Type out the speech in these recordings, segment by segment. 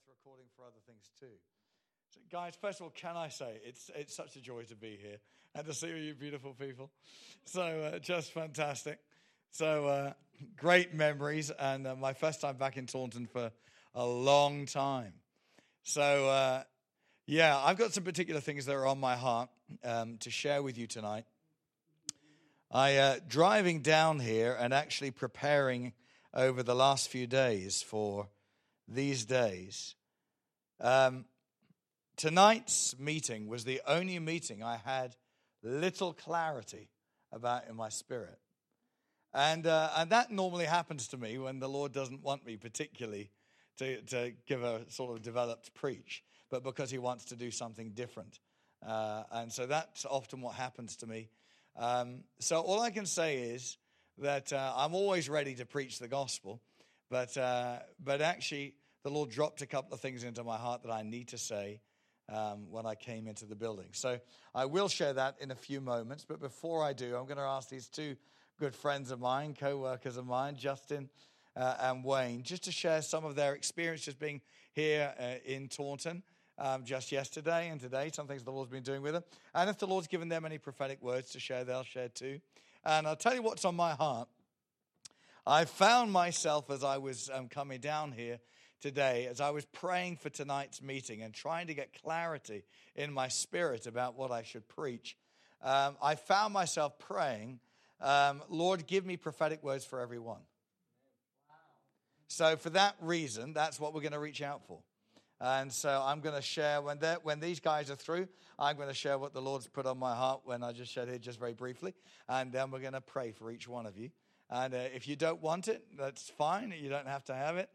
recording for other things too. So guys, first of all, can I say it's such a joy to be here and to see all you beautiful people. So just fantastic. So great memories, and my first time back in Taunton for a long time. So yeah, I've got some particular things that are on my heart to share with you tonight. Driving down here and actually preparing over the last few days for these days. Tonight's meeting was the only meeting I had little clarity about in my spirit. And that normally happens to me when the Lord doesn't want me particularly to give a sort of developed preach, but because he wants to do something different. And so that's often what happens to me. So all I can say is that I'm always ready to preach the gospel, but actually the Lord dropped a couple of things into my heart that I need to say when I came into the building. So I will share that in a few moments, but before I do, I'm going to ask these two good friends of mine, co-workers of mine, Justin and Wayne, just to share some of their experiences being here in Taunton just yesterday and today, some things the Lord's been doing with them. And if the Lord's given them any prophetic words to share, they'll share too. And I'll tell you what's on my heart. I found myself as I was coming down here today, as I was praying for tonight's meeting and trying to get clarity in my spirit about what I should preach, I found myself praying, Lord, give me prophetic words for everyone. Wow. So for that reason, that's what we're going to reach out for. And so I'm going to share, when these guys are through, I'm going to share what the Lord's put on my heart when I just shared it just very briefly. And then we're going to pray for each one of you. And if you don't want it, that's fine. You don't have to have it,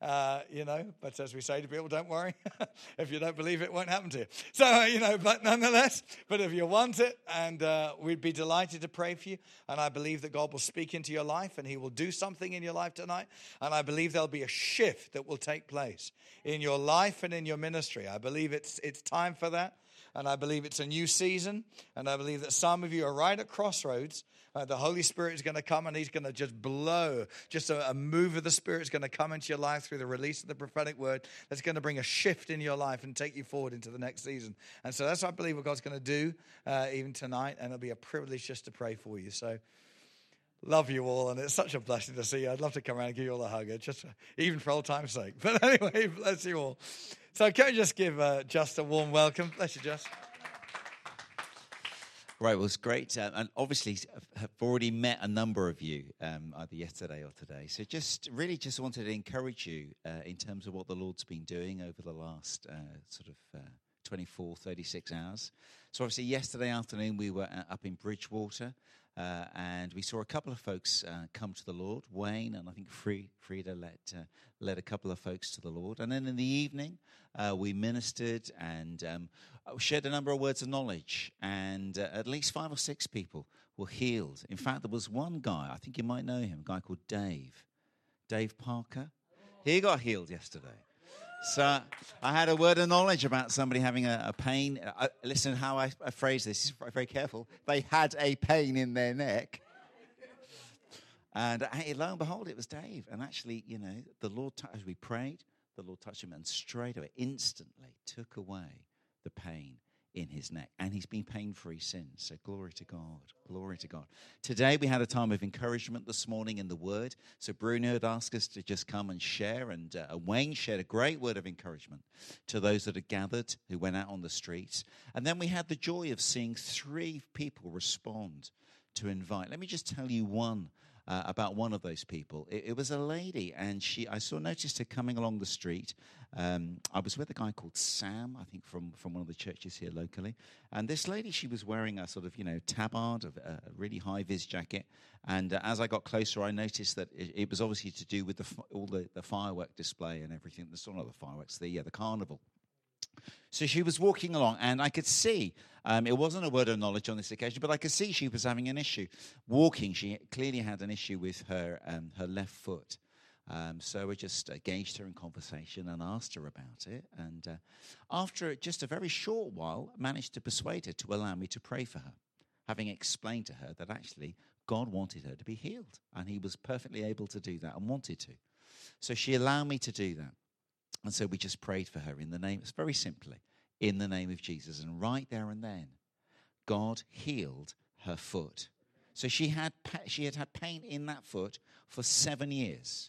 But as we say to people, don't worry. If you don't believe it, won't happen to you. So, but nonetheless, but if you want it, and we'd be delighted to pray for you. And I believe that God will speak into your life and he will do something in your life tonight. And I believe there'll be a shift that will take place in your life and in your ministry. I believe it's time for that. And I believe it's a new season. And I believe that some of you are right at crossroads. The Holy Spirit is going to come and he's going to just blow. Just a move of the Spirit is going to come into your life through the release of the prophetic word. That's going to bring a shift in your life and take you forward into the next season. And so that's what I believe what God's going to do even tonight. And it'll be a privilege just to pray for you. So love you all. And it's such a blessing to see you. I'd love to come around and give you all a hug, just even for old time's sake. But anyway, bless you all. So can we just give Just a warm welcome? Bless you, Just. Right, well, it's great. And obviously, have already met a number of you either yesterday or today. So just wanted to encourage you in terms of what the Lord's been doing over the last 24, 36 hours. So obviously, yesterday afternoon, we were up in Bridgewater. And we saw a couple of folks come to the Lord. Wayne and I think Frida led a couple of folks to the Lord. And then in the evening, we ministered and shared a number of words of knowledge. And at least 5 or 6 people were healed. In fact, there was one guy, I think you might know him, a guy called Dave Parker. He got healed yesterday. So I had a word of knowledge about somebody having a pain. Listen how I phrase this. Very careful. They had a pain in their neck. And lo and behold, it was Dave. And actually, the Lord, as we prayed, the Lord touched him and straight away, instantly took away the pain in his neck. And he's been pain-free since. So glory to God. Glory to God. Today we had a time of encouragement this morning in the Word. So Bruno had asked us to just come and share. And Wayne shared a great word of encouragement to those that had gathered, who went out on the streets. And then we had the joy of seeing 3 people respond to invite. Let me just tell you about one of those people. It was a lady, and I noticed her coming along the street. I was with a guy called Sam, I think from one of the churches here locally. And this lady, she was wearing a sort of, tabard, a really high-vis jacket. And as I got closer, I noticed that it was obviously to do with all the firework display and everything. Not the fireworks, the carnival. So she was walking along, and I could see, it wasn't a word of knowledge on this occasion, but I could see she was having an issue. Walking, she clearly had an issue with her left foot. So I just engaged her in conversation and asked her about it. And after just a very short while, managed to persuade her to allow me to pray for her, having explained to her that actually God wanted her to be healed. And he was perfectly able to do that and wanted to. So she allowed me to do that. And so we just prayed for her in the name, it's very simply, in the name of Jesus. And right there and then, God healed her foot. So she had had pain in that foot for 7 years.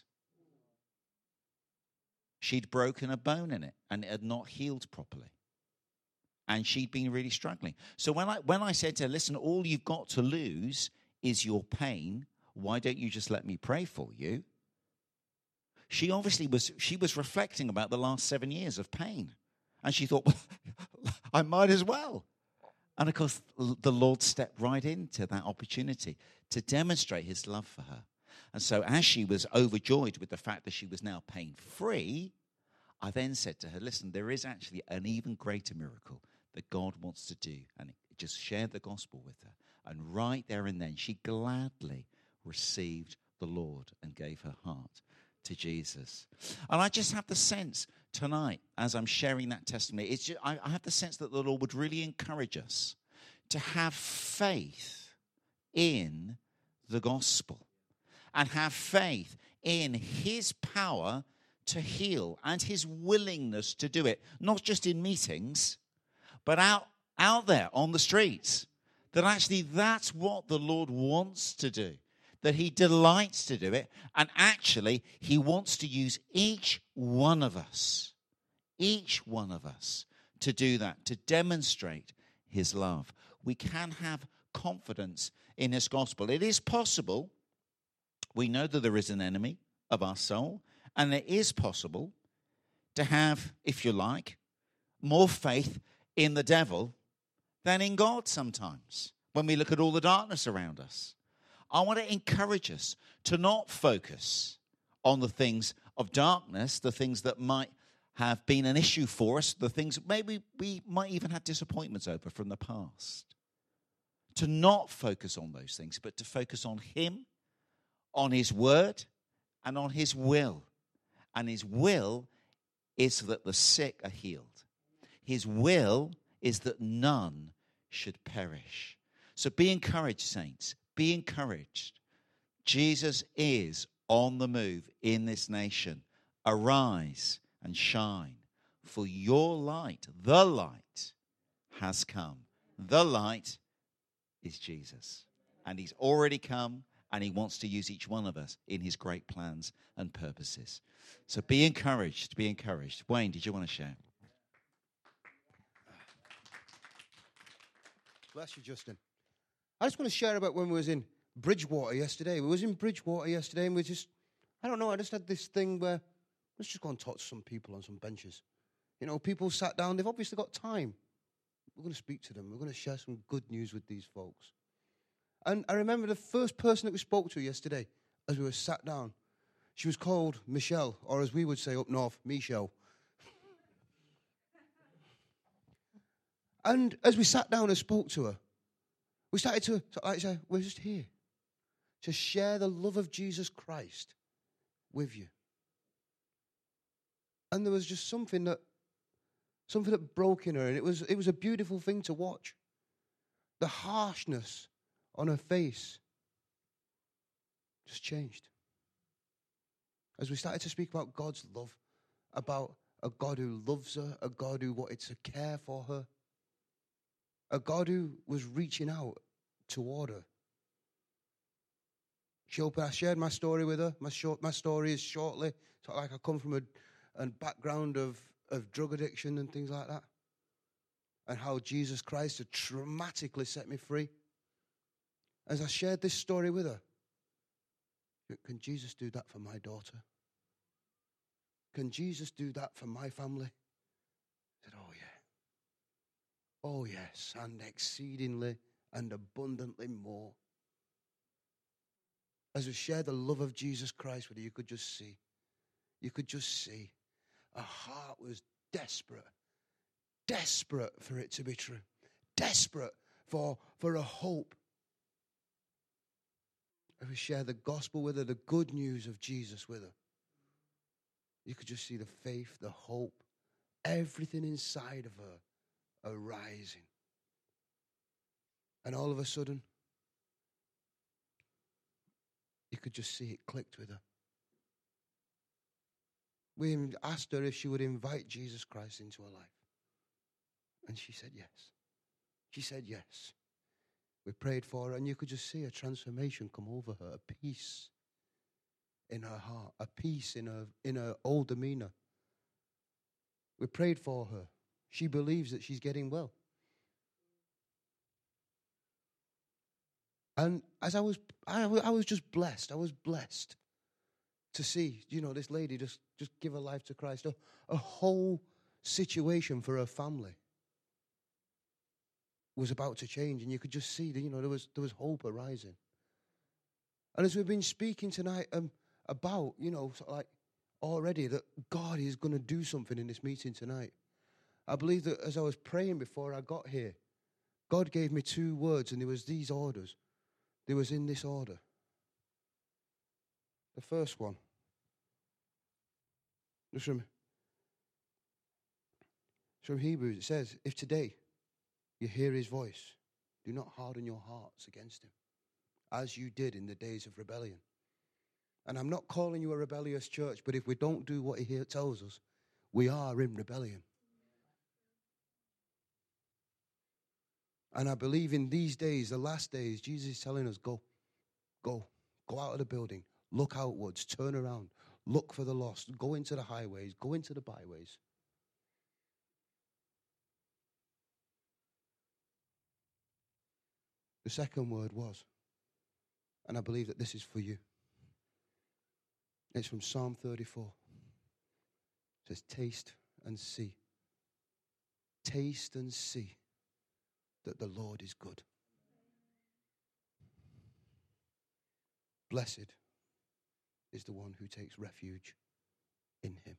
She'd broken a bone in it, and it had not healed properly. And she'd been really struggling. So when I said to her, listen, all you've got to lose is your pain. Why don't you just let me pray for you? She obviously was reflecting about the last 7 years of pain. And she thought, well, I might as well. And of course, the Lord stepped right into that opportunity to demonstrate his love for her. And so as she was overjoyed with the fact that she was now pain-free, I then said to her, listen, there is actually an even greater miracle that God wants to do. And just shared the gospel with her. And right there and then, she gladly received the Lord and gave her heart to Jesus. And I just have the sense tonight, as I'm sharing that testimony, I have the sense that the Lord would really encourage us to have faith in the gospel and have faith in his power to heal and his willingness to do it, not just in meetings, but out there on the streets. That actually that's what the Lord wants to do. That he delights to do it. And actually, he wants to use each one of us to do that, to demonstrate his love. We can have confidence in his gospel. It is possible. We know that there is an enemy of our soul. And it is possible to have, if you like, more faith in the devil than in God sometimes, when we look at all the darkness around us. I want to encourage us to not focus on the things of darkness, the things that might have been an issue for us, the things maybe we might even have disappointments over from the past. To not focus on those things, but to focus on him, on his word, and on his will. And his will is that the sick are healed. His will is that none should perish. So be encouraged, saints. Be encouraged. Jesus is on the move in this nation. Arise and shine, for your light, the light, has come. The light is Jesus. And he's already come, and he wants to use each one of us in his great plans and purposes. So be encouraged, be encouraged. Wayne, did you want to share? Bless you, Justin. I just want to share about when we was in Bridgewater yesterday. We was in Bridgewater yesterday, and I just had this thing where let's just go and talk to some people on some benches. You know, people sat down. They've obviously got time. We're going to speak to them. We're going to share some good news with these folks. And I remember the first person that we spoke to yesterday as we were sat down. She was called Michelle, or as we would say up north, Michelle. And as we sat down and spoke to her, we started to say, we're just here to share the love of Jesus Christ with you. And there was just something that broke in her, and it was a beautiful thing to watch. The harshness on her face just changed. As we started to speak about God's love, about a God who loves her, a God who wanted to care for her, a God who was reaching out toward her. I shared my story with her. My story is shortly. It's like I come from a background of drug addiction and things like that. And how Jesus Christ had dramatically set me free. As I shared this story with her, can Jesus do that for my daughter? Can Jesus do that for my family? I said, oh yeah. Oh yes, and exceedingly and abundantly more. As we share the love of Jesus Christ with you, you could just see. Her heart was desperate for it to be true, desperate for a hope. As we share the gospel with her, the good news of Jesus with her, you could just see the faith, the hope, everything inside of her arising. And all of a sudden, you could just see it clicked with her. We asked her if she would invite Jesus Christ into her life. And she said yes. She said yes. We prayed for her, and you could just see a transformation come over her, a peace in her heart, a peace in her old demeanor. We prayed for her. She believes that she's getting well. And as I was just blessed. I was blessed to see, this lady just give her life to Christ. A whole situation for her family was about to change, and you could just see that, there was hope arising. And as we've been speaking tonight about, sort of like already that God is going to do something in this meeting tonight. I believe that as I was praying before I got here, God gave me 2 words, and there was these orders. They was in this order. The first one, just from Hebrews, it says, if today you hear his voice, do not harden your hearts against him, as you did in the days of rebellion. And I'm not calling you a rebellious church, but if we don't do what he tells us, we are in rebellion. And I believe in these days, the last days, Jesus is telling us, go out of the building, look outwards, turn around, look for the lost, go into the highways, go into the byways. The second word was, and I believe that this is for you. It's from Psalm 34. It says, taste and see. Taste and see that the Lord is good. Blessed is the one who takes refuge in him.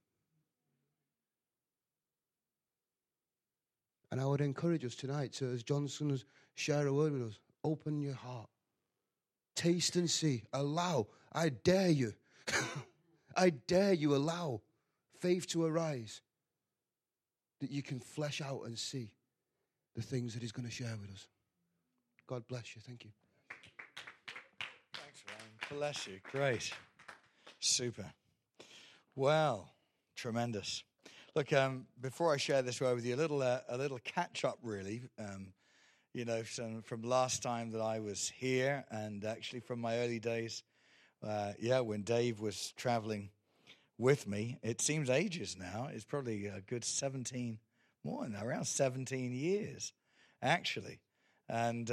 And I would encourage us tonight to, as Johnson has shared a word with us, open your heart. Taste and see. Allow. I dare you. I dare you allow faith to arise that you can flesh out and see the things that he's going to share with us. God bless you. Thank you. Thanks, Ryan. Bless you. Great. Super. Well, tremendous. Look, before I share this word with you, a little catch-up, really. From last time that I was here, and actually from my early days, when Dave was traveling with me. It seems ages now. It's probably a good 17, more than that, around 17 years, actually. And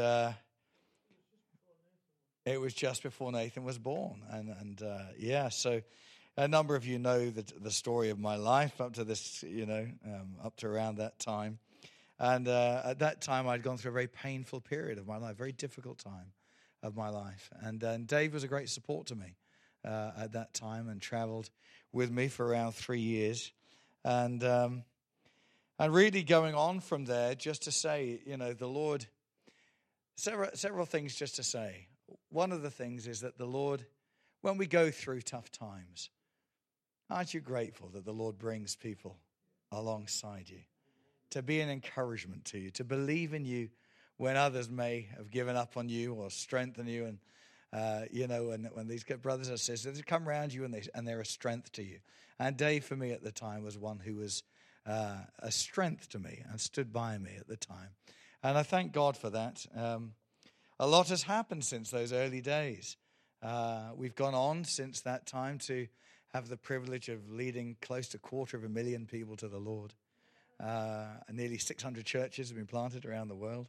it was just before Nathan was born. So a number of you know the story of my life up to this, up to around that time. And at that time, I'd gone through a very painful period of my life, very difficult time of my life. And Dave was a great support to me at that time and traveled with me for around 3 years. And really going on from there, just to say, the Lord, several things just to say. One of the things is that the Lord, when we go through tough times, aren't you grateful that the Lord brings people alongside you to be an encouragement to you, to believe in you when others may have given up on you or strengthen you? And, when these brothers and sisters, they come around you and they're a strength to you. And Dave, for me at the time, was one who was a strength to me and stood by me at the time. And I thank God for that. A lot has happened since those early days. We've gone on since that time to have the privilege of leading close to 250,000 people to the Lord. Nearly 600 churches have been planted around the world.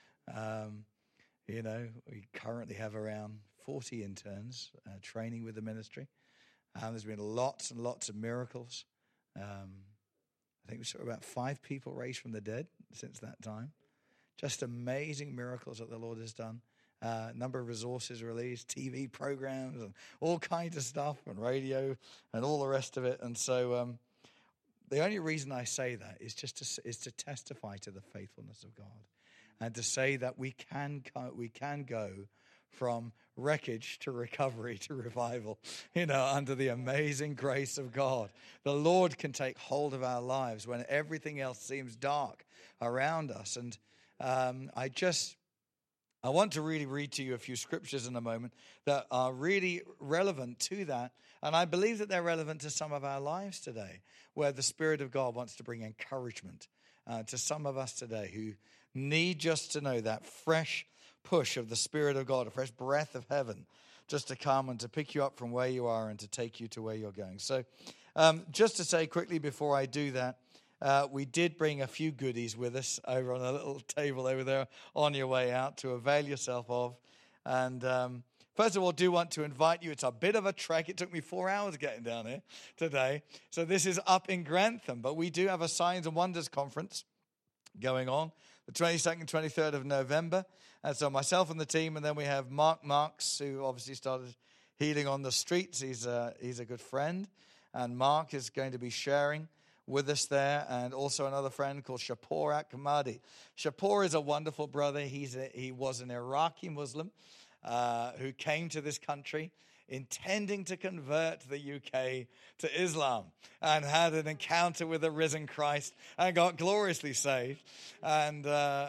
We currently have around 40 interns training with the ministry. There's been lots and lots of miracles. I think we saw about 5 people raised from the dead since that time. Just amazing miracles that the Lord has done. Number of resources released, TV programs, and all kinds of stuff, and radio, and all the rest of it. And so the only reason I say that is to testify to the faithfulness of God, and to say that we can go from wreckage to recovery to revival, under the amazing grace of God. The Lord can take hold of our lives when everything else seems dark around us. And I just I want to really read to you a few scriptures in a moment that are really relevant to that. And I believe that they're relevant to some of our lives today, where the Spirit of God wants to bring encouragement to some of us today who need just to know that fresh push of the Spirit of God, a fresh breath of heaven, just to come and to pick you up from where you are and to take you to where you're going. So just to say quickly before I do that, we did bring a few goodies with us over on a little table over there on your way out to avail yourself of. And first of all, do want to invite you. It's a bit of a trek. It took me 4 hours getting down here today. So this is up in Grantham. But we do have a Signs and Wonders conference going on the 22nd, 23rd of November. And so myself and the team, and then we have Mark Marks, who obviously started Healing on the Streets. He's a good friend. And Mark is going to be sharing with us there, and also another friend called Shapor Akmadi. Shapor is a wonderful brother. He was an Iraqi Muslim who came to this country intending to convert the UK to Islam and had an encounter with the risen Christ and got gloriously saved. And,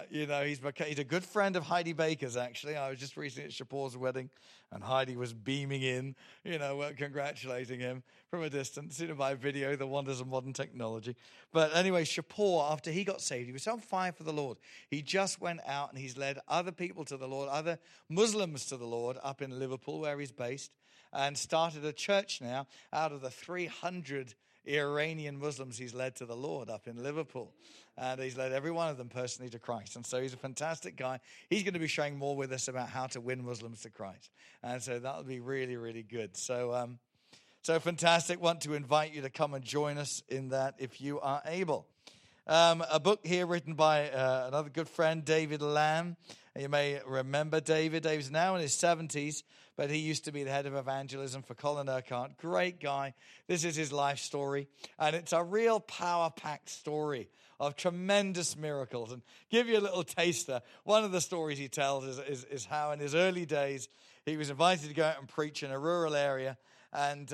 he's a good friend of Heidi Baker's, actually. I was just recently at Shapor's wedding, and Heidi was beaming in, congratulating him from a distance, by video, the wonders of modern technology. But anyway, Shapor, after he got saved, he was on fire for the Lord. He just went out and he's led other people to the Lord, other Muslims to the Lord up in Liverpool, where he's based, and started a church now out of the 300 Iranian Muslims he's led to the Lord up in Liverpool. And he's led every one of them personally to Christ. And so he's a fantastic guy. He's going to be sharing more with us about how to win Muslims to Christ. And so that'll be really, really good. So fantastic. Want to invite you to come and join us in that if you are able. A book here written by another good friend, David Lamb. You may remember David. David's now in his 70s, but he used to be the head of evangelism for Colin Urquhart. Great guy. This is his life story, and it's a real power-packed story of tremendous miracles. And give you a little taster. One of the stories he tells is how in his early days he was invited to go out and preach in a rural area, and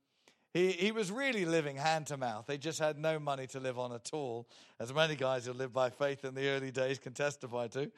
he was really living hand to mouth. They just had no money to live on at all, as many guys who lived by faith in the early days can testify to.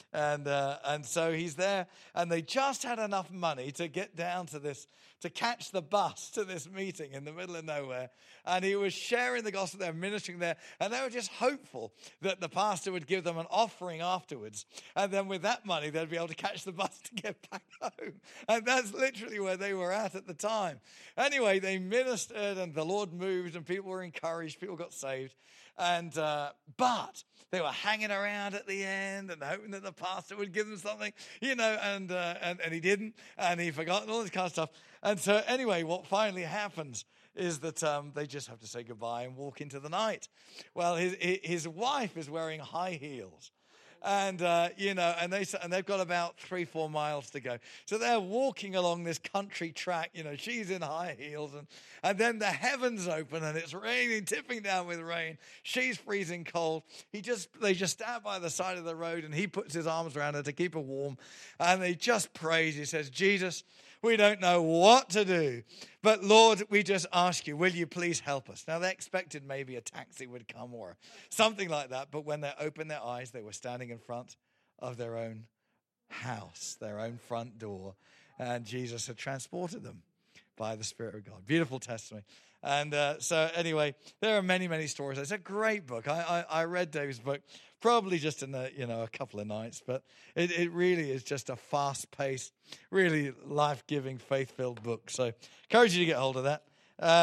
And so he's there, and they just had enough money to get down to this, to catch the bus to this meeting in the middle of nowhere. And he was sharing the gospel there, ministering there, and they were just hopeful that the pastor would give them an offering afterwards. And then with that money, they'd be able to catch the bus to get back home. And that's literally where they were at the time. Anyway, they ministered, and the Lord moved, and people were encouraged, people got saved. And but they were hanging around at the end and hoping that the pastor would give them something, and he didn't, and he forgot, and all this kind of stuff. And so anyway, what finally happens is that they just have to say goodbye and walk into the night. Well, his wife is wearing high heels. And, they've got about 3-4 miles to go. So they're walking along this country track. She's in high heels. And then the heavens open and it's raining, tipping down with rain. She's freezing cold. They just stand by the side of the road and he puts his arms around her to keep her warm. And they just praise. He says, Jesus, we don't know what to do. But Lord, we just ask you, will you please help us? Now, they expected maybe a taxi would come or something like that. But when they opened their eyes, they were standing in front of their own house, their own front door. And Jesus had transported them by the Spirit of God. Beautiful testimony. And so anyway, there are many, many stories. It's a great book. I read David's book probably just in a couple of nights, but it really is just a fast-paced, really life-giving, faith-filled book. So encourage you to get hold of that.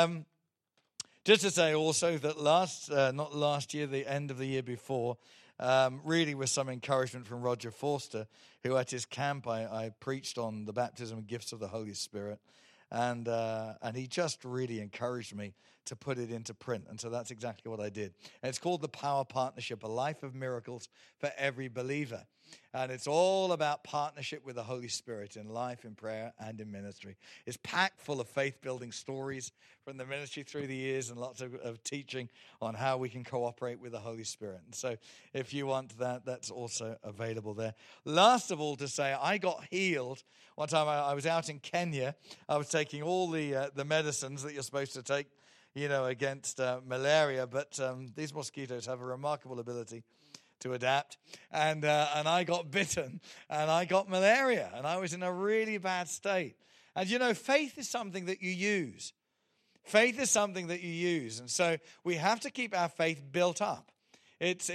Just to say also that not last year, the end of the year before, really with some encouragement from Roger Forster, who at his camp I preached on the baptism and gifts of the Holy Spirit. And he just really encouraged me to put it into print. And so that's exactly what I did. And it's called The Power Partnership, A Life of Miracles for Every Believer. And it's all about partnership with the Holy Spirit in life, in prayer, and in ministry. It's packed full of faith-building stories from the ministry through the years and lots of teaching on how we can cooperate with the Holy Spirit. And so if you want that, that's also available there. Last of all to say, I got healed. One time I was out in Kenya. I was taking all the medicines that you're supposed to take, against malaria. But these mosquitoes have a remarkable ability to adapt, and I got bitten, and I got malaria, and I was in a really bad state. And faith is something that you use. Faith is something that you use, and so we have to keep our faith built up. It's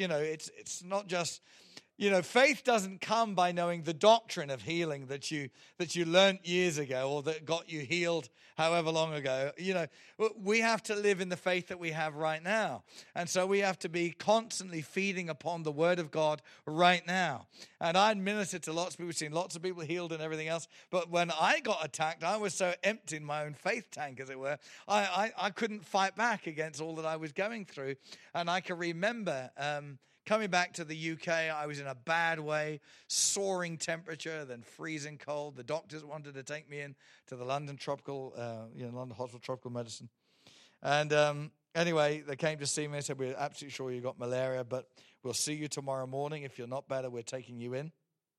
not just. Faith doesn't come by knowing the doctrine of healing that you learnt years ago or that got you healed however long ago. We have to live in the faith that we have right now. And so we have to be constantly feeding upon the word of God right now. And I'd ministered to lots of people, seen lots of people healed and everything else. But when I got attacked, I was so empty in my own faith tank, as it were. I couldn't fight back against all that I was going through. And I can remember coming back to the UK, I was in a bad way, soaring temperature, then freezing cold. The doctors wanted to take me in to the London London Hospital Tropical Medicine. And anyway, they came to see me and said, "We're absolutely sure you got malaria, but we'll see you tomorrow morning. If you're not better, we're taking you in."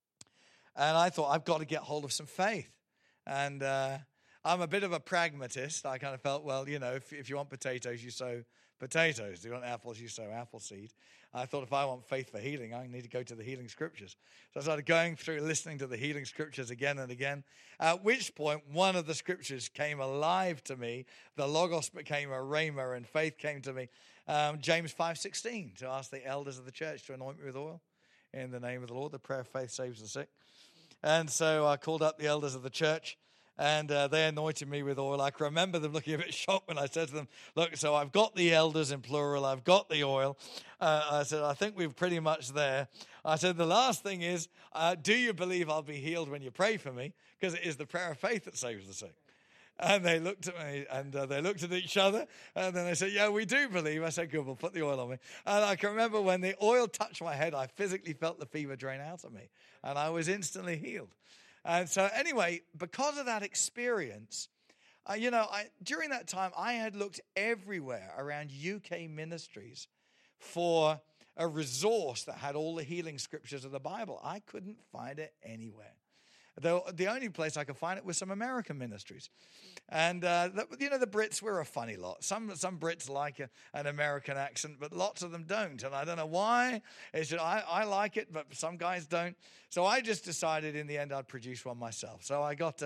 And I thought, I've got to get hold of some faith. And I'm a bit of a pragmatist. I kind of felt, well, if you want potatoes, you sow potatoes. If you want apples, you sow apple seed. I thought, if I want faith for healing, I need to go to the healing scriptures. So I started going through, listening to the healing scriptures again and again, at which point one of the scriptures came alive to me. The Logos became a rhema, and faith came to me. James 5:16, to ask the elders of the church to anoint me with oil in the name of the Lord. The prayer of faith saves the sick. And so I called up the elders of the church, and they anointed me with oil. I can remember them looking a bit shocked when I said to them, "Look, so I've got the elders in plural. I've got the oil." I said, "I think we're pretty much there." I said, "The last thing is, do you believe I'll be healed when you pray for me? Because it is the prayer of faith that saves the sick." And they looked at me, and they looked at each other, and then they said, "Yeah, we do believe." I said, "Good, we'll put the oil on me." And I can remember when the oil touched my head, I physically felt the fever drain out of me, and I was instantly healed. And so anyway, because of that experience, during that time, I had looked everywhere around UK ministries for a resource that had all the healing scriptures of the Bible. I couldn't find it anywhere. The only place I could find it was some American ministries. And, the Brits were a funny lot. Some Brits like an American accent, but lots of them don't. And I don't know why. I like it, but some guys don't. So I just decided in the end I'd produce one myself. So I got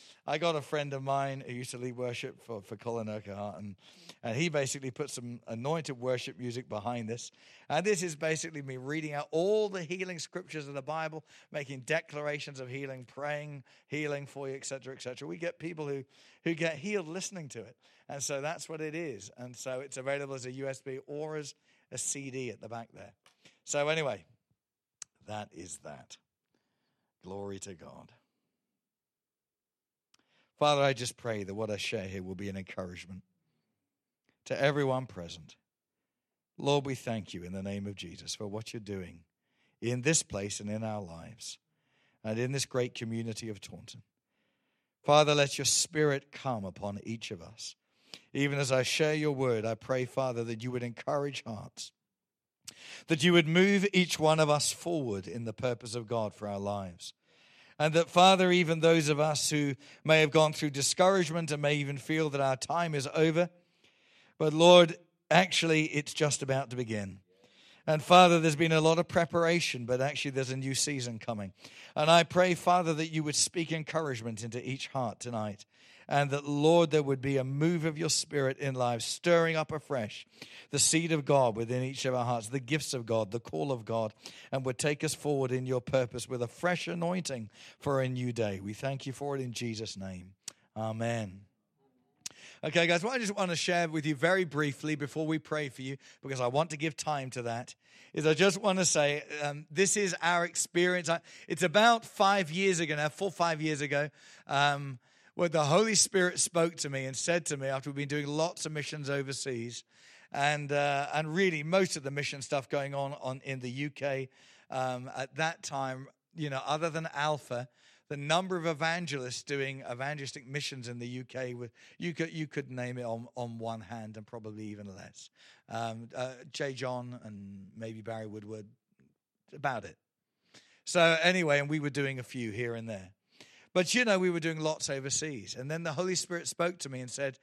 a friend of mine who used to lead worship for Colin Urquhart, and he basically put some anointed worship music behind this. And this is basically me reading out all the healing scriptures of the Bible, making declarations of healing, praying healing for you, etc., etc. We get people who get healed listening to it. And so that's what it is. And so it's available as a USB or as a CD at the back there. So anyway, that is that. Glory to God. Father, I just pray that what I share here will be an encouragement to everyone present. Lord, we thank you in the name of Jesus for what you're doing in this place and in our lives and in this great community of Taunton. Father, let your spirit come upon each of us. Even as I share your word, I pray, Father, that you would encourage hearts, that you would move each one of us forward in the purpose of God for our lives. And that, Father, even those of us who may have gone through discouragement and may even feel that our time is over, but Lord, actually it's just about to begin. And Father, there's been a lot of preparation, but actually there's a new season coming. And I pray, Father, that you would speak encouragement into each heart tonight. And that, Lord, there would be a move of your spirit in lives, stirring up afresh the seed of God within each of our hearts, the gifts of God, the call of God, and would take us forward in your purpose with a fresh anointing for a new day. We thank you for it in Jesus' name. Amen. Okay, guys, what I just want to share with you very briefly before we pray for you, because I want to give time to that, is I just want to say this is our experience. It's about 5 years ago now, 5 years ago, where the Holy Spirit spoke to me and said to me, after we've been doing lots of missions overseas, and really most of the mission stuff going on in the UK at that time, other than Alpha, the number of evangelists doing evangelistic missions in the UK, you could name it on one hand and probably even less. J. John and maybe Barry Woodward, about it. So anyway, and we were doing a few here and there. But, we were doing lots overseas. And then the Holy Spirit spoke to me and said,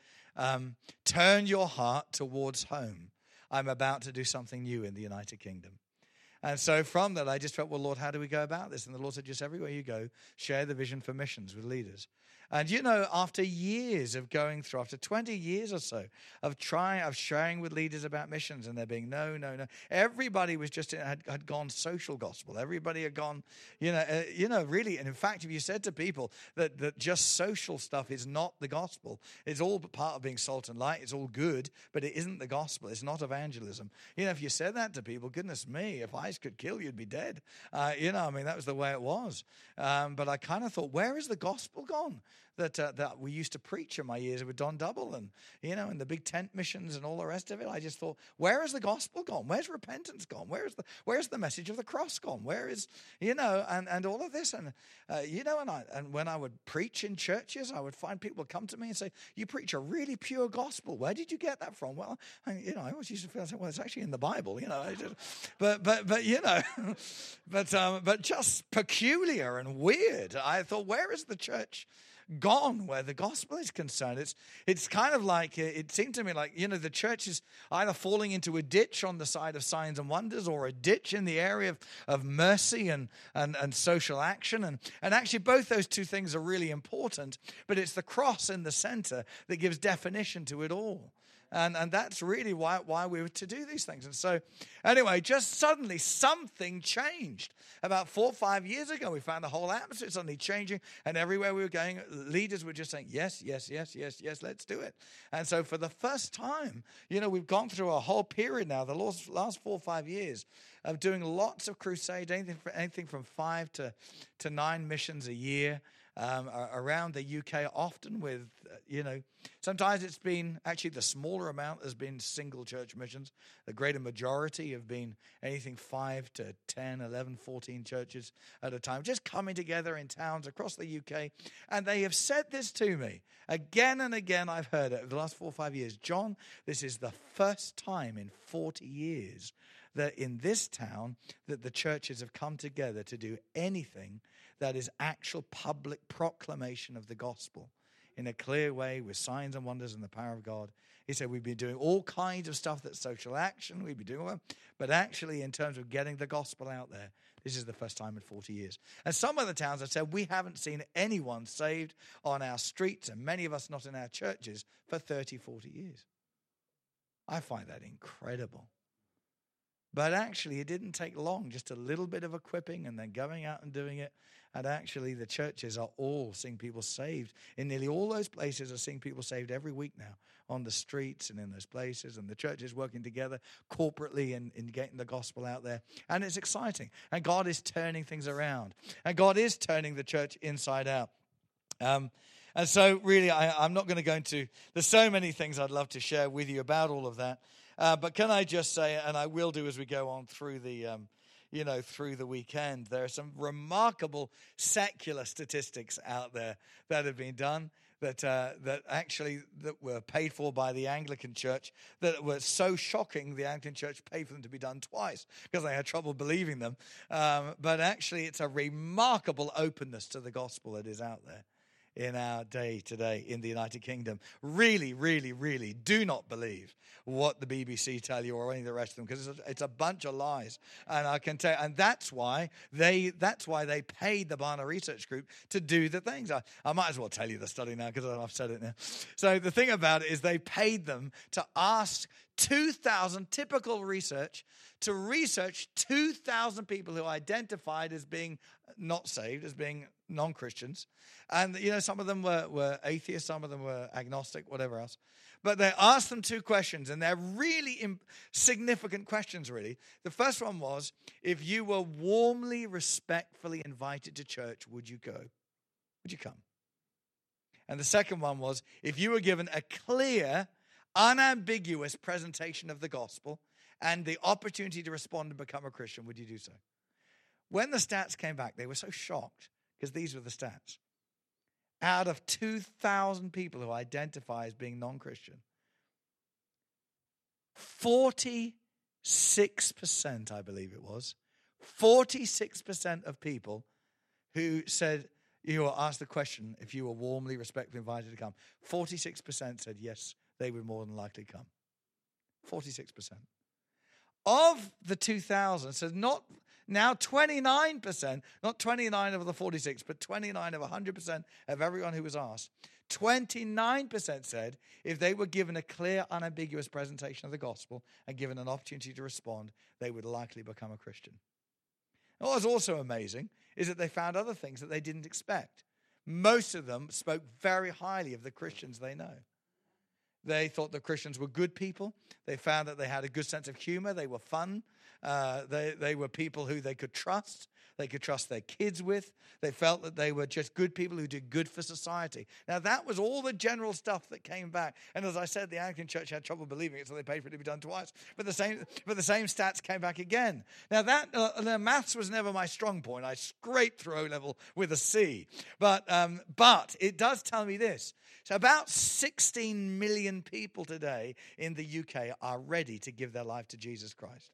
turn your heart towards home. I'm about to do something new in the United Kingdom. And so from that, I just felt, well, Lord, how do we go about this? And the Lord said, just everywhere you go, share the vision for missions with leaders. And, after years of going through, after 20 years or so of sharing with leaders about missions, and there being no. Everybody was just, had gone social gospel. Everybody had gone, really. And in fact, if you said to people that just social stuff is not the gospel, it's all part of being salt and light, it's all good, but it isn't the gospel. It's not evangelism. If you said that to people, goodness me, if ice could kill, you'd be dead. That was the way it was. But I kind of thought, where is the gospel gone? That we used to preach in my years with Don Double and, and the big tent missions and all the rest of it. I just thought, where has the gospel gone? Where's repentance gone? Where's the message of the cross gone? Where is, and all of this. And, and when I would preach in churches, I would find people would come to me and say, you preach a really pure gospel. Where did you get that from? Well, I always used to feel, well, it's actually in the Bible, but just peculiar and weird. I thought, where is the church gone where the gospel is concerned? It's kind of like, it seemed to me like, the church is either falling into a ditch on the side of signs and wonders or a ditch in the area of mercy and social action. And actually both those two things are really important, but it's the cross in the center that gives definition to it all. And that's really why we were to do these things. And so, anyway, just suddenly something changed. About 4 or 5 years ago, we found the whole atmosphere suddenly changing. And everywhere we were going, leaders were just saying, yes, let's do it. And so for the first time, we've gone through a whole period now, the last 4 or 5 years, of doing lots of crusades, anything from 5 to 9 missions a year. Around the UK, often with, sometimes it's been, actually the smaller amount has been single church missions. The greater majority have been anything 5 to 10, 11, 14 churches at a time, just coming together in towns across the UK. And they have said this to me again and again. I've heard it over the last 4 or 5 years. John, this is the first time in 40 years that in this town that the churches have come together to do anything that is actual public proclamation of the gospel in a clear way with signs and wonders and the power of God. He said, we've been doing all kinds of stuff that's social action. We've been doing, but actually in terms of getting the gospel out there, this is the first time in 40 years. And some of the towns have said, we haven't seen anyone saved on our streets, and many of us not in our churches, for 30, 40 years. I find that incredible. But actually, it didn't take long, just a little bit of equipping and then going out and doing it. And actually, the churches are all seeing people saved. In nearly all those places are seeing people saved every week now on the streets and in those places. And the church is working together corporately in getting the gospel out there. And it's exciting. And God is turning things around. And God is turning the church inside out. And so really, I'm not going to go into, there's so many things I'd love to share with you about all of that. But can I just say, and I will do as we go on through the, through the weekend, there are some remarkable secular statistics out there that have been done that were paid for by the Anglican Church that were so shocking the Anglican Church paid for them to be done twice because they had trouble believing them. But actually, it's a remarkable openness to the gospel that is out there in our day today in the United Kingdom. Really, really, really do not believe what the BBC tell you or any of the rest of them, because it's a bunch of lies. And I can tell, and that's why they paid the Barna Research Group to do the things. I might as well tell you the study now because I've said it now. So the thing about it is they paid them to ask 2,000 typical research to research 2,000 people who identified as being not saved, as being non-Christians. And, some of them were atheists, some of them were agnostic, whatever else. But they asked them 2 questions, and they're really significant questions, really. The first one was, if you were warmly, respectfully invited to church, would you go? Would you come? And the second one was, if you were given a clear, unambiguous presentation of the gospel and the opportunity to respond and become a Christian, would you do so? When the stats came back, they were so shocked because these were the stats. Out of 2,000 people who identify as being non-Christian, 46%, I believe it was, 46% of people who said, you were asked the question, if you were warmly, respectfully invited to come, 46% said yes, they would more than likely come. 46%. of the 2,000, so not now 29%, not 29 of the 46, but 29 of 100% of everyone who was asked, 29% said if they were given a clear, unambiguous presentation of the gospel and given an opportunity to respond, they would likely become a Christian. And what was also amazing is that they found other things that they didn't expect. Most of them spoke very highly of the Christians they know. They thought the Christians were good people. They found that they had a good sense of humor. They were fun. They were people who they could trust. They could trust their kids with. They felt that they were just good people who did good for society. Now, that was all the general stuff that came back. And as I said, the Anglican Church had trouble believing it, so they paid for it to be done twice. But the same stats came back again. Now, the maths was never my strong point. I scraped through O-level with a C. But it does tell me this. So about 16 million people today in the UK are ready to give their life to Jesus Christ.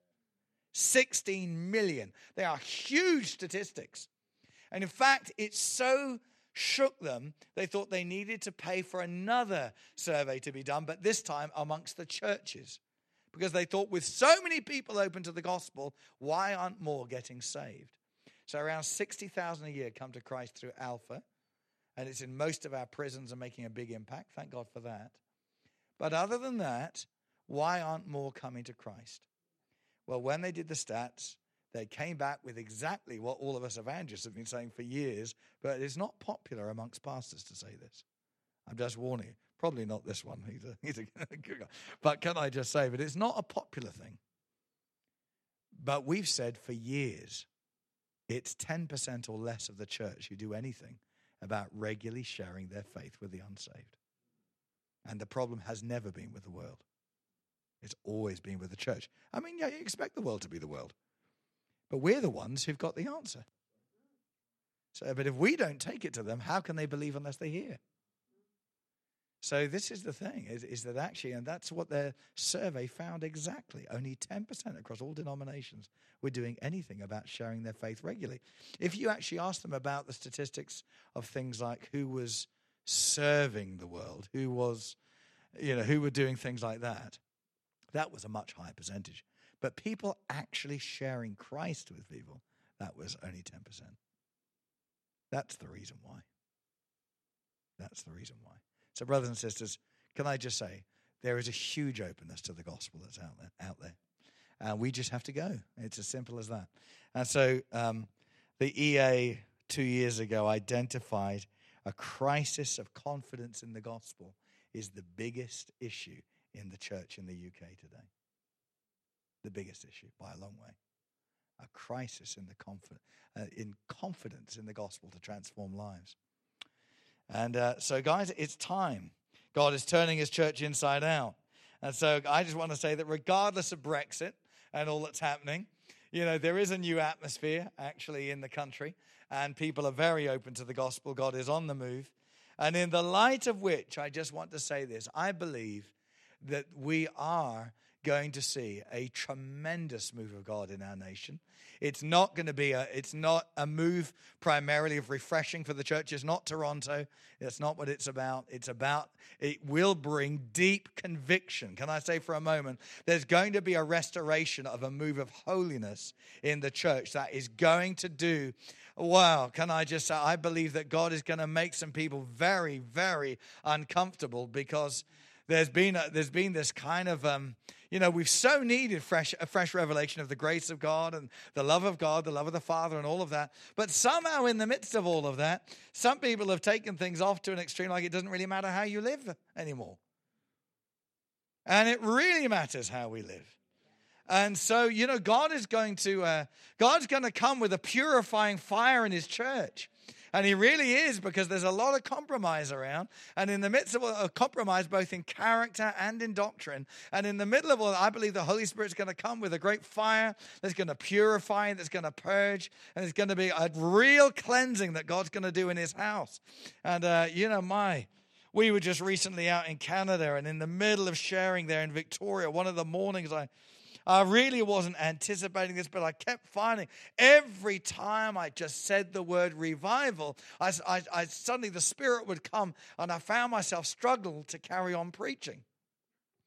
16 million. They are huge statistics. And in fact, it so shook them, they thought they needed to pay for another survey to be done, but this time amongst the churches. Because they thought with so many people open to the gospel, why aren't more getting saved? So around 60,000 a year come to Christ through Alpha. And it's in most of our prisons and making a big impact. Thank God for that. But other than that, why aren't more coming to Christ? Well, when they did the stats, they came back with exactly what all of us evangelists have been saying for years, but it's not popular amongst pastors to say this. I'm just warning you. Probably not this one. He's a good guy. But can I just say, but it's not a popular thing. But we've said for years, it's 10% or less of the church who do anything about regularly sharing their faith with the unsaved. And the problem has never been with the world. It's always been with the church. I mean, yeah, you expect the world to be the world. But we're the ones who've got the answer. So, but if we don't take it to them, how can they believe unless they hear? So this is the thing, is that actually, and that's what their survey found exactly, only 10% across all denominations were doing anything about sharing their faith regularly. If you actually ask them about the statistics of things like who was serving the world, who was, who were doing things like that, that was a much higher percentage. But people actually sharing Christ with people, that was only 10%. That's the reason why. That's the reason why. So brothers and sisters, can I just say, there is a huge openness to the gospel that's out there. And we just have to go. It's as simple as that. And so the EA 2 years ago identified a crisis of confidence in the gospel is the biggest issue in the church in the UK today. The biggest issue by a long way. A crisis in confidence in the gospel to transform lives. And so, guys, it's time. God is turning his church inside out. And so I just want to say that regardless of Brexit and all that's happening, there is a new atmosphere actually in the country. And people are very open to the gospel. God is on the move. And in the light of which, I just want to say this. I believe that we are going to see a tremendous move of God in our nation. It's not going to be it's not a move primarily of refreshing for the church. It's not Toronto. That's not what it's about. It will bring deep conviction. Can I say for a moment, there's going to be a restoration of a move of holiness in the church that is going to do, wow, can I just say, I believe that God is going to make some people very, very uncomfortable because there's been this kind of, we've so needed a fresh revelation of the grace of God and the love of God, the love of the Father and all of that. But somehow in the midst of all of that, some people have taken things off to an extreme like it doesn't really matter how you live anymore. And it really matters how we live. And so, God's going to come with a purifying fire in his church. And he really is, because there's a lot of compromise around. And in the midst of a compromise, both in character and in doctrine, and in the middle of all that, I believe the Holy Spirit's going to come with a great fire that's going to purify, that's going to purge, and it's going to be a real cleansing that God's going to do in his house. And, we were just recently out in Canada, and in the middle of sharing there in Victoria, one of the mornings I really wasn't anticipating this, but I kept finding every time I just said the word revival, I suddenly the Spirit would come, and I found myself struggle to carry on preaching.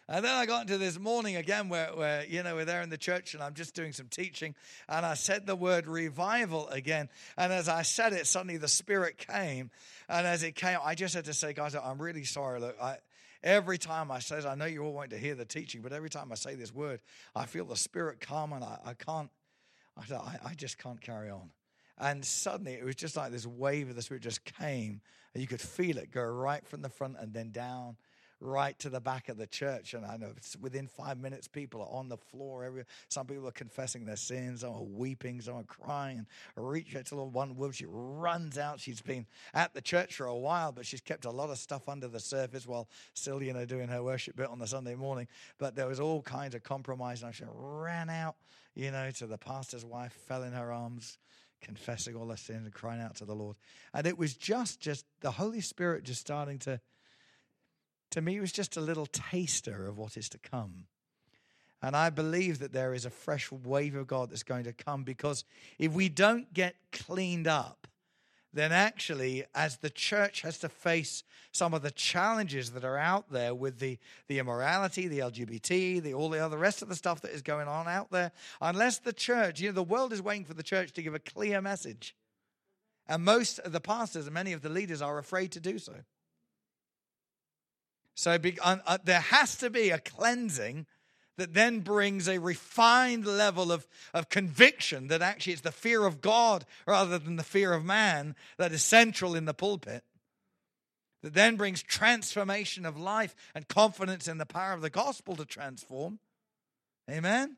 And then I got into this morning again where we're there in the church and I'm just doing some teaching. And I said the word revival again. And as I said it, suddenly the Spirit came. And as it came, I just had to say, guys, I'm really sorry. Look, every time I say it, I know you all want to hear the teaching, but every time I say this word, I feel the Spirit come and I just can't carry on. And suddenly it was just like this wave of the Spirit just came. And you could feel it go right from the front and then down right to the back of the church. And I know within 5 minutes, people are on the floor. Some people are confessing their sins. Some are weeping. Some are crying. And I reach out to the one woman. She runs out. She's been at the church for a while, but she's kept a lot of stuff under the surface while still, doing her worship bit on the Sunday morning. But there was all kinds of compromise. And she ran out, to the pastor's wife, fell in her arms, confessing all her sins and crying out to the Lord. And it was just the Holy Spirit just starting to me, it was just a little taster of what is to come. And I believe that there is a fresh wave of God that's going to come, because if we don't get cleaned up, then actually, as the church has to face some of the challenges that are out there with the immorality, the LGBT, all the other rest of the stuff that is going on out there, unless the church, the world is waiting for the church to give a clear message. And most of the pastors and many of the leaders are afraid to do so. So there has to be a cleansing that then brings a refined level of conviction that actually it's the fear of God rather than the fear of man that is central in the pulpit. That then brings transformation of life and confidence in the power of the gospel to transform. Amen?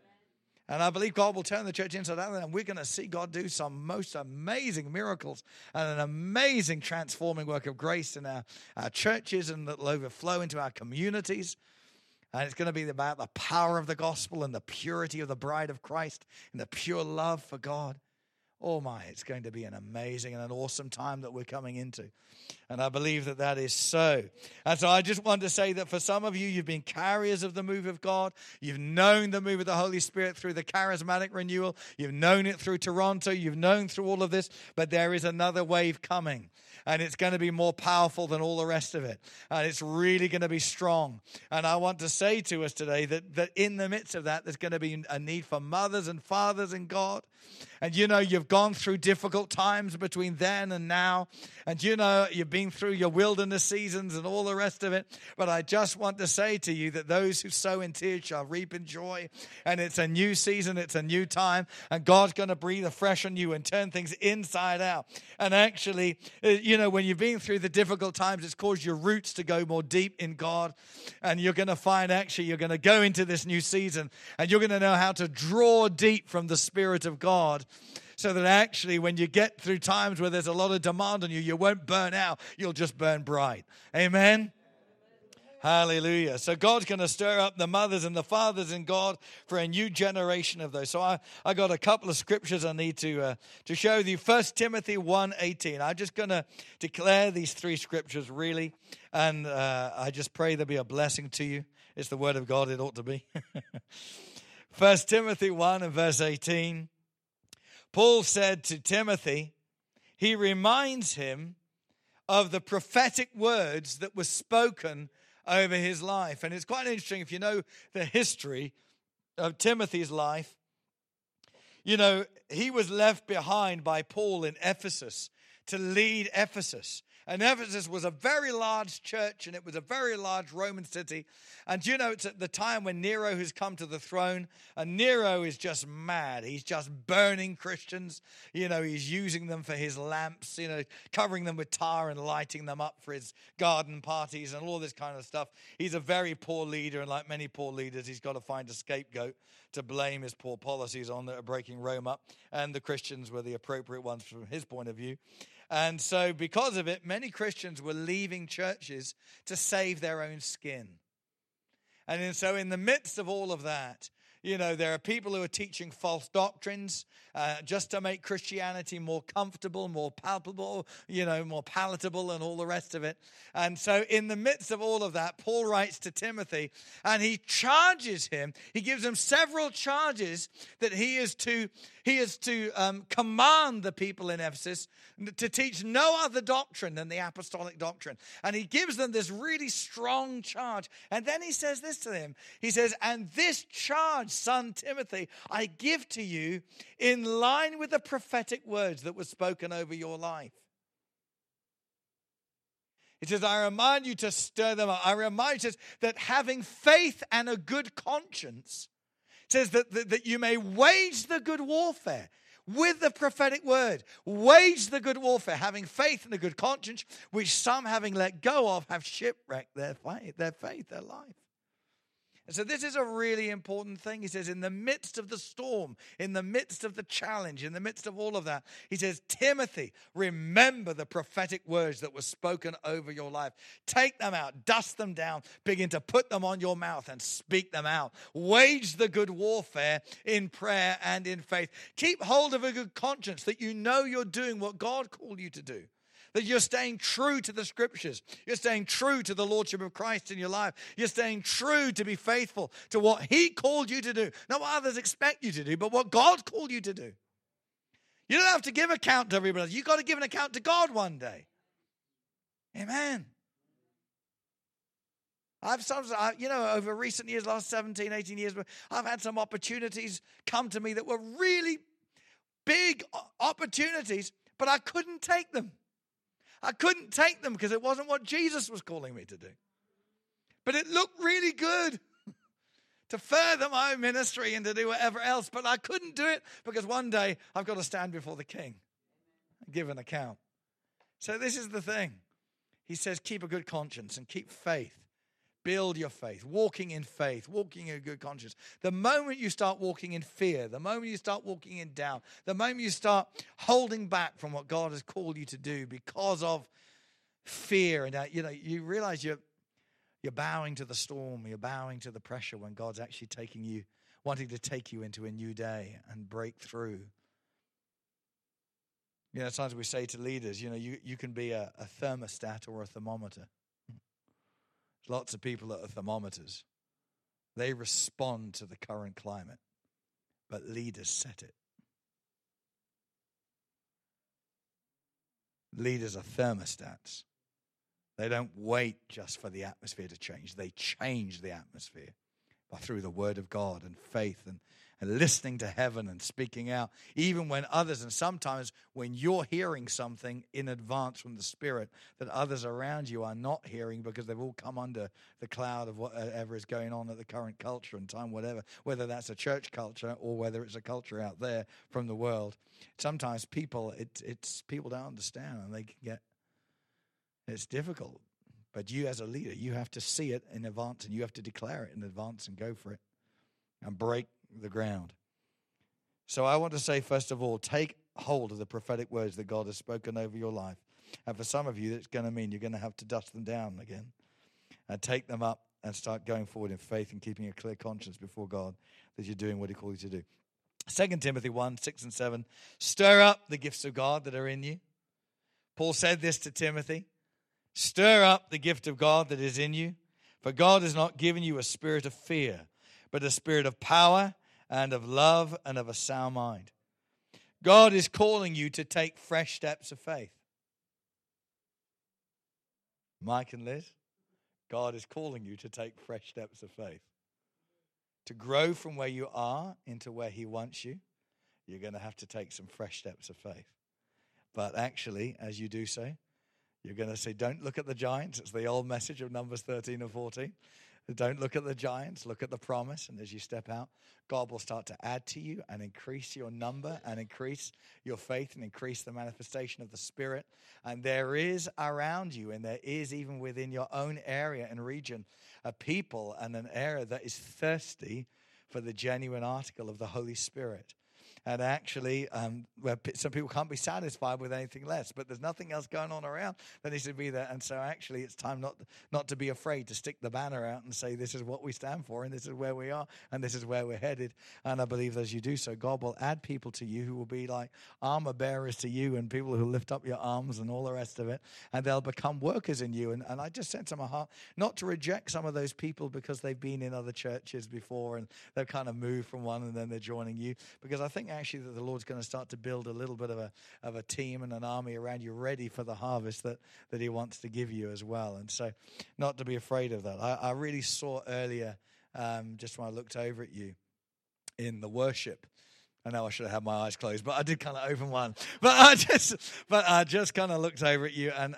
And I believe God will turn the church inside out, and we're going to see God do some most amazing miracles and an amazing transforming work of grace in our churches, and that will overflow into our communities. And it's going to be about the power of the gospel and the purity of the bride of Christ and the pure love for God. Oh my, it's going to be an amazing and an awesome time that we're coming into. And I believe that that is so. And so I just want to say that for some of you, you've been carriers of the move of God. You've known the move of the Holy Spirit through the charismatic renewal. You've known it through Toronto. You've known through all of this. But there is another wave coming. And it's going to be more powerful than all the rest of it. And it's really going to be strong. And I want to say to us today that in the midst of that, there's going to be a need for mothers and fathers in God. And you've gone through difficult times between then and now. And you've been through your wilderness seasons and all the rest of it. But I just want to say to you that those who sow in tears shall reap in joy. And it's a new season, it's a new time. And God's going to breathe afresh on you and turn things inside out. And actually, when you've been through the difficult times, it's caused your roots to go more deep in God. And you're going to find actually you're going to go into this new season and you're going to know how to draw deep from the Spirit of God, so that actually when you get through times where there's a lot of demand on you, you won't burn out. You'll just burn bright. Amen? Hallelujah. So God's going to stir up the mothers and the fathers in God for a new generation of those. So I got a couple of scriptures I need to show you. 1 Timothy 1:18. I'm just going to declare these three scriptures really. And I just pray there'll be a blessing to you. It's the word of God. It ought to be. 1 Timothy 1 and verse 18. Paul said to Timothy, he reminds him of the prophetic words that were spoken over his life. And it's quite interesting if you know the history of Timothy's life. He was left behind by Paul in Ephesus to lead Ephesus. And Ephesus was a very large church, and it was a very large Roman city. And it's at the time when Nero has come to the throne, and Nero is just mad. He's just burning Christians. He's using them for his lamps, covering them with tar and lighting them up for his garden parties and all this kind of stuff. He's a very poor leader, and like many poor leaders, he's got to find a scapegoat to blame his poor policies on that are breaking Rome up. And the Christians were the appropriate ones from his point of view. And so because of it, many Christians were leaving churches to save their own skin. And so in the midst of all of that, There are people who are teaching false doctrines just to make Christianity more comfortable, more palpable, more palatable and all the rest of it. And so in the midst of all of that, Paul writes to Timothy and he charges him. He gives him several charges that he is to command the people in Ephesus to teach no other doctrine than the apostolic doctrine. And he gives them this really strong charge. And then he says this to them. He says, and this charge, son Timothy, I give to you in line with the prophetic words that were spoken over your life. He says, I remind you to stir them up. I remind you that having faith and a good conscience, it says that you may wage the good warfare with the prophetic word. Wage the good warfare, having faith and a good conscience, which some, having let go of, have shipwrecked their faith, their life. And so this is a really important thing. He says, in the midst of the storm, in the midst of the challenge, in the midst of all of that, he says, Timothy, remember the prophetic words that were spoken over your life. Take them out, dust them down, begin to put them on your mouth and speak them out. Wage the good warfare in prayer and in faith. Keep hold of a good conscience that you know you're doing what God called you to do. That you're staying true to the scriptures. You're staying true to the lordship of Christ in your life. You're staying true to be faithful to what he called you to do. Not what others expect you to do, but what God called you to do. You don't have to give account to everybody else. You've got to give an account to God one day. Amen. Over recent years, last 17, 18 years, I've had some opportunities come to me that were really big opportunities, but I couldn't take them. I couldn't take them because it wasn't what Jesus was calling me to do. But it looked really good to further my ministry and to do whatever else. But I couldn't do it because one day I've got to stand before the King and give an account. So this is the thing. He says, keep a good conscience and keep faith. Build your faith, walking in faith, walking in a good conscience. The moment you start walking in fear, the moment you start walking in doubt, the moment you start holding back from what God has called you to do because of fear, and you realize you're bowing to the storm, you're bowing to the pressure when God's actually wanting to take you into a new day and break through. Sometimes we say to leaders, you can be a thermostat or a thermometer. Lots of people that are thermometers. They respond to the current climate, but leaders set it. Leaders are thermostats. They don't wait just for the atmosphere to change. They change the atmosphere through the word of God and faith and listening to heaven and speaking out, even when others, and sometimes when you're hearing something in advance from the Spirit that others around you are not hearing because they've all come under the cloud of whatever is going on at the current culture and time, whether that's a church culture or whether it's a culture out there from the world. Sometimes people don't understand and they can get, it's difficult. But you as a leader, you have to see it in advance and you have to declare it in advance and go for it and break the ground. So I want to say, first of all, take hold of the prophetic words that God has spoken over your life. And for some of you, that's going to mean you're going to have to dust them down again and take them up and start going forward in faith and keeping a clear conscience before God that you're doing what he called you to do. 2 Timothy 1, 6 and 7, stir up the gifts of God that are in you. Paul said this to Timothy, stir up the gift of God that is in you, for God has not given you a spirit of fear, but a spirit of power and of love and of a sound mind. God is calling you to take fresh steps of faith. Mike and Liz, God is calling you to take fresh steps of faith. To grow from where you are into where he wants you, you're going to have to take some fresh steps of faith. But actually, as you do so, you're going to say, don't look at the giants. It's the old message of Numbers 13 and 14. Don't look at the giants, look at the promise. And as you step out, God will start to add to you and increase your number and increase your faith and increase the manifestation of the Spirit. And there is around you, and there is even within your own area and region, a people and an area that is thirsty for the genuine article of the Holy Spirit. And actually, some people can't be satisfied with anything less, but there's nothing else going on around that needs to be there. And so actually, it's time not to be afraid to stick the banner out and say, this is what we stand for, and this is where we are, and this is where we're headed. And I believe as you do so, God will add people to you who will be like armor bearers to you, and people who lift up your arms and all the rest of it, and they'll become workers in you. And I just sense in my heart not to reject some of those people because they've been in other churches before and they've kind of moved from one and then they're joining you, because I think actually that the Lord's going to start to build a little bit of a team and an army around you ready for the harvest that he wants to give you as well. And so not to be afraid of that. I really saw earlier, just when I looked over at you in the worship, I know I should have had my eyes closed, but I did kind of open one. But I just kind of looked over at you, and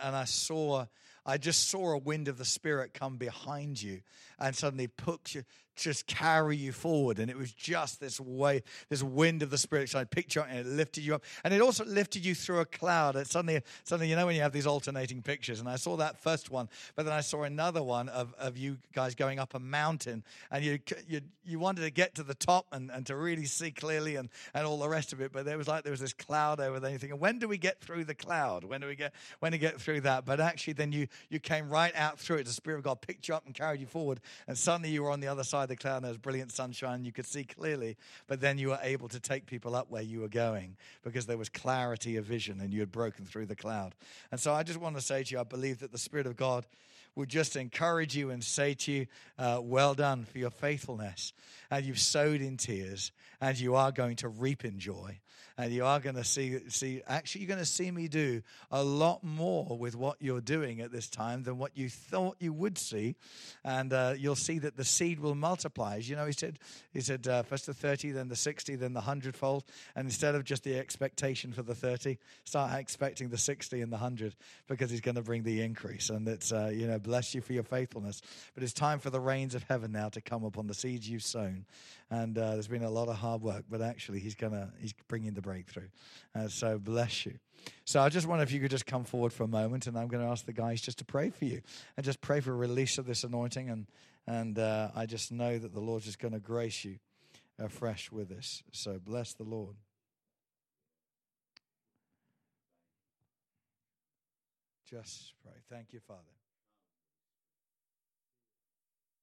I just saw a wind of the Spirit come behind you and suddenly just carry you forward. And it was just this wind of the Spirit. So I picked you up and it lifted you up. And it also lifted you through a cloud. It suddenly, you know when you have these alternating pictures. And I saw that first one, but then I saw another one of you guys going up a mountain. And you wanted to get to the top and to really see clearly and all the rest of it. But there was this cloud over there. And you're thinking, when do we get through the cloud? When do we get through that? But actually then you came right out through it. The Spirit of God picked you up and carried you forward. And suddenly you were on the other side of the cloud, and there was brilliant sunshine. You could see clearly, but then you were able to take people up where you were going because there was clarity of vision and you had broken through the cloud. And so I just want to say to you, I believe that the Spirit of God would just encourage you and say to you, well done for your faithfulness. And you've sowed in tears, and you are going to reap in joy. And you are going to see, actually, you're going to see me do a lot more with what you're doing at this time than what you thought you would see. And you'll see that the seed will multiply. As you know, he said first the 30, then the 60, then the 100-fold. And instead of just the expectation for the 30, start expecting the 60 and the 100, because he's going to bring the increase. And it's, bless you for your faithfulness. But it's time for the rains of heaven now to come upon the seeds you've sown. And there's been a lot of hard work, but actually he's bringing the breakthrough. So bless you. So I just wonder if you could just come forward for a moment, and I'm going to ask the guys just to pray for you and just pray for a release of this anointing. And I just know that the Lord's just going to grace you afresh with this. So bless the Lord. Just pray. Thank you, Father.